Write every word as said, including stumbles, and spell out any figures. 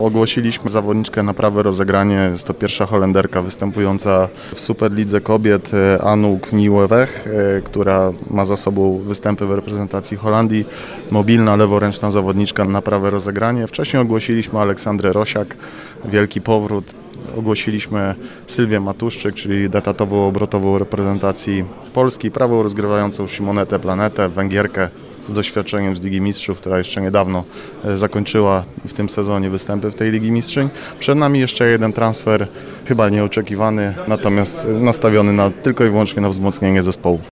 ogłosiliśmy zawodniczkę na prawe rozegranie. Jest to pierwsza Holenderka występująca w Superlidze Kobiet, Anouk Nieuweweg, która ma za sobą występy w reprezentacji Holandii. Mobilna, leworęczna zawodniczka na prawe rozegranie. Wcześniej ogłosiliśmy Aleksandrę Rosiak, wielki powrót. Ogłosiliśmy Sylwię Matuszczyk, czyli detatową obrotową reprezentacji Polski, prawą rozgrywającą Simonetę Planetę, Węgierkę z doświadczeniem z Ligi Mistrzów, która jeszcze niedawno zakończyła w tym sezonie występy w tej Ligi Mistrzyń. Przed nami jeszcze jeden transfer, chyba nieoczekiwany, natomiast nastawiony na, tylko i wyłącznie na wzmocnienie zespołu.